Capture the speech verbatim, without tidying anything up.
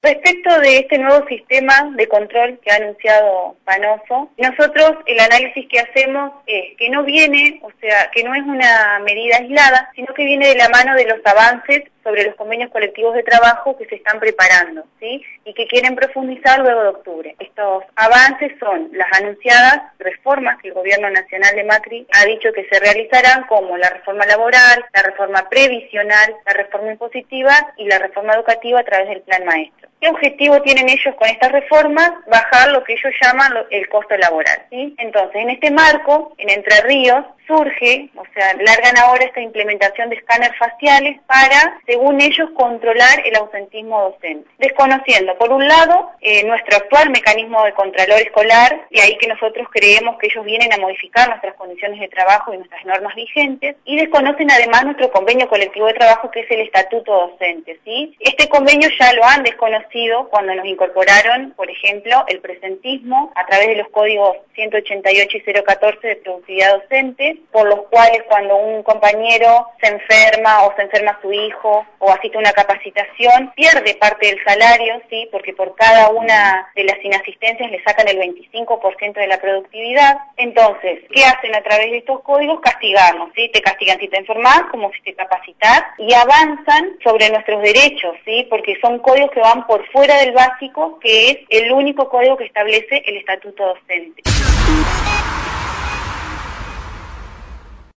Respecto de este nuevo sistema de control que ha anunciado Panoso, nosotros el análisis que hacemos es que no viene, o sea, que no es una medida aislada, sino que viene de la mano de los avances sobre los convenios colectivos de trabajo que se están preparando, ¿sí? Y que quieren profundizar luego de octubre. Estos avances son las anunciadas reformas que el gobierno nacional de Macri ha dicho que se realizarán, como la reforma laboral, la reforma previsional, la reforma impositiva y la reforma educativa a través del plan maestro. ¿Qué objetivo tienen ellos con estas reformas? Bajar lo que ellos llaman el costo laboral, ¿sí? Entonces, en este marco, en Entre Ríos, surge, o sea, largan ahora esta implementación de escáneres faciales para, según ellos, controlar el ausentismo docente. Desconociendo, por un lado, eh, nuestro actual mecanismo de contralor escolar, y ahí que nosotros creemos que ellos vienen a modificar nuestras condiciones de trabajo y nuestras normas vigentes, y desconocen además nuestro convenio colectivo de trabajo, que es el estatuto docente, ¿sí? Este convenio ya lo han desconocido cuando nos incorporaron, por ejemplo, el presentismo a través de los códigos ciento ochenta y ocho y cero catorce de productividad docente, por los cuales cuando un compañero se enferma o se enferma su hijo o asiste a una capacitación, pierde parte del salario, ¿sí? Porque por cada una de las inasistencias le sacan el veinticinco por ciento de la productividad. Entonces, ¿qué hacen a través de estos códigos? Castigarnos, ¿sí? Te castigan si te enfermas, como si te capacitas, y avanzan sobre nuestros derechos, ¿sí? Porque son códigos que van por fuera del básico, que es el único código que establece el estatuto docente.